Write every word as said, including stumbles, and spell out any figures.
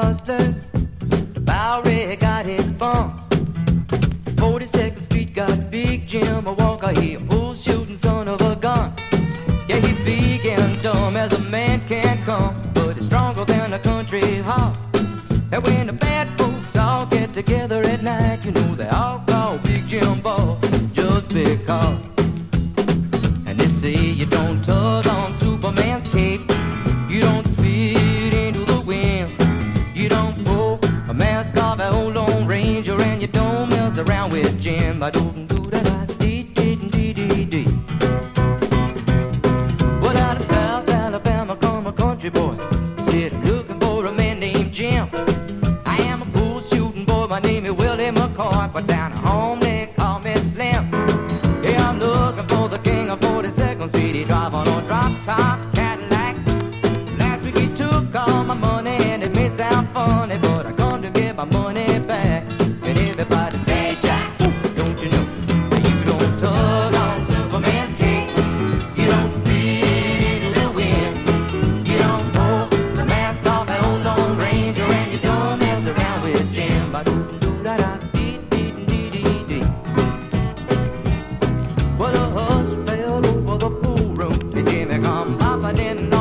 hustlers. The Bowery got his bumps. forty-second Street got Big Jim, a Walker, he a bull shooting son of a gun. Yeah, he big and dumb as a man can come, but he's stronger than a country horse. And when the bad folks all get together at night, you know they all call Big Jim Boss just because. And they say you don't tug on Superman's cape, you don't spit into the wind, you don't pull a mask off an old Lone Ranger, and you don't mess around with Jim. I don't do that. Dee dee dee dee dee. Well, out of South Alabama come a country boy. He said, I'm looking for a man named Jim. I am a bull shooting boy. My name is Willie McCoy, but down at home they call me Slim. Yeah, I'm looking for the king of forty-second Street. He drive on a drop top Cadillac. Last week he took all my money, and it may sound funny, but I come to get my money back. And everybody say, Jack, don't you know that you don't tug on Superman's cape, you don't spit into the wind, you don't pull the mask off an old Lone Ranger, and you don't mess around with Jim. I do do da da dee dee dee dee dee. Well, a hush fell over the pool room, and Jimmy come popping in